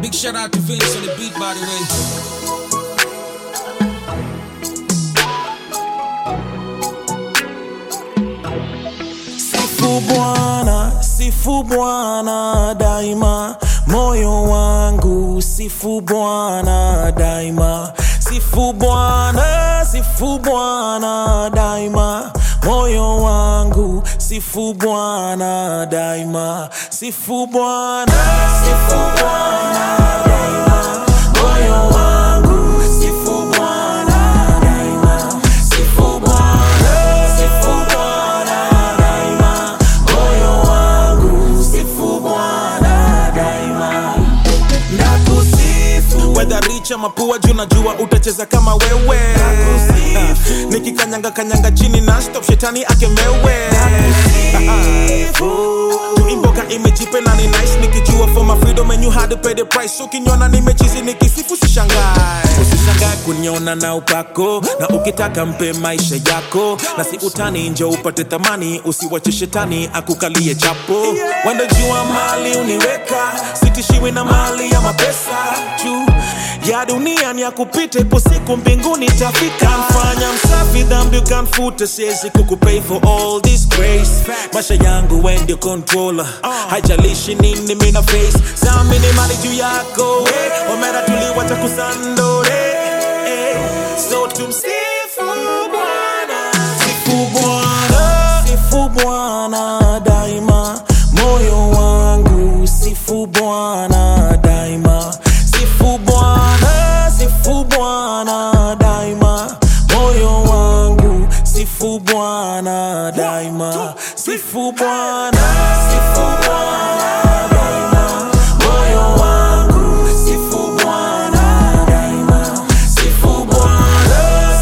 Big shout out to Vince on the beat, by the way. Sifu Bwana daima, moyo wangu sifu Bwana daima. Sifu Bwana daima, moyo wangu sifu Bwana daima. Sifu Bwana daima, moyo wangu sifu Bwana daima. Sifu Bwana daima, moyo wangu sifu Bwana daima. Nakusifu whether rich ama poor, juu najua utacheza kama wewe. Nikikanyanga kanyanga chini na stop shetani akemewe. Tuimboka imejipe na ni nice, nikijua for my freedom and you had to pay the price. Ukiniona nimechizi nikisifu usishangae kuniona na upako, na ukitaka mpe maisha yako, na si utani nje upate thamani, usiwache shetani akukalie chapo. Wanda jua mali uniweka, sitishiwi na mali ya mapesa. Juu ya dunia ni ya kupita, ipo siku mbinguni tafika. Mfanya msafi dhambi ukanfuta, siwezi kukupay for all this grace. Maisha yangu when you controller, haijalishi nini mina face. Samini mali juu yako, omera tuliwacha kusandore. So tumsifu Bwana, sifu Bwana daima, moyo wangu sifu Bwana daima. Sifu Bwana daima, moyo wangu sifu Bwana daima. Sifu Bwana daima, moyo wangu sifu Bwana daima. Sifu Bwana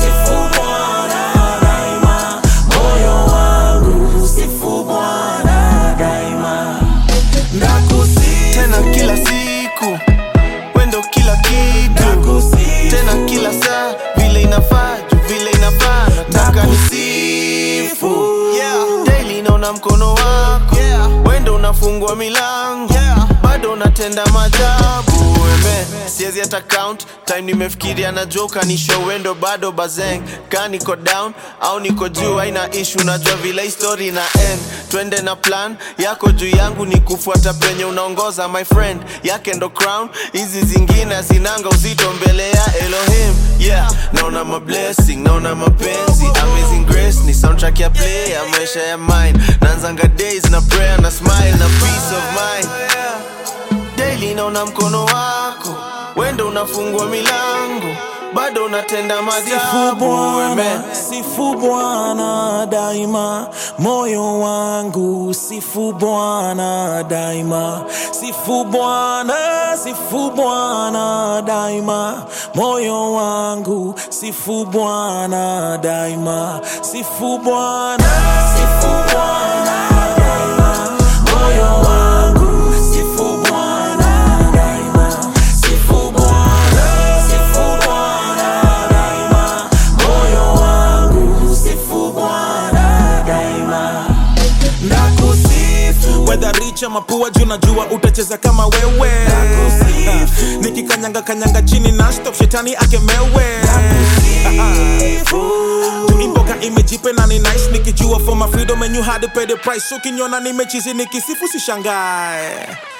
daima, moyo wangu sifu Bwana daima. Nakusifu tena kila siku, wendo kila kitu, tena kila saa, vile inafaa, vile inafaa. Nataka nisifu daily, naona mkono wako, wendo unafungua milango, bado unatenda maajabu. Siezi hata count time nimefikiria na joka, ni show wendo bado bazeng. Ka niko down au niko juu, haina issue, najua vile story na end. Twende na plan yako juu yangu, ni kufuata penye unaongoza my friend. Yake ndo crown, hizi zingine zinanga uzito mbele ya Elohim. Naona my blessing, naona mapenzi, amazing grace, ni soundtrack ya play ya maisha ya mine. Naanzanga days na prayer na smile na peace of mind. Daily naona mkono wako, wendo unafungua milango, bado unatenda maajabu. Sifu Bwana daima, moyo wangu sifu Bwana daima. Sifu Bwana daima, moyo wangu sifu Bwana daima. Sifu Bwana daima, moyo wangu sifu Bwana daima. Sifu Bwana daima, moyo wangu sifu Bwana daima. Nakusifu whether rich ama poor, juu najua utacheza kama wewe. Nikikanyanga kanyanga chini na stop shetani akemewe. Tuimboka imejipe na ni nice, nikijua for my freedom and you had to pay the price. Ukiniona nimechizi nikisifu usishangae.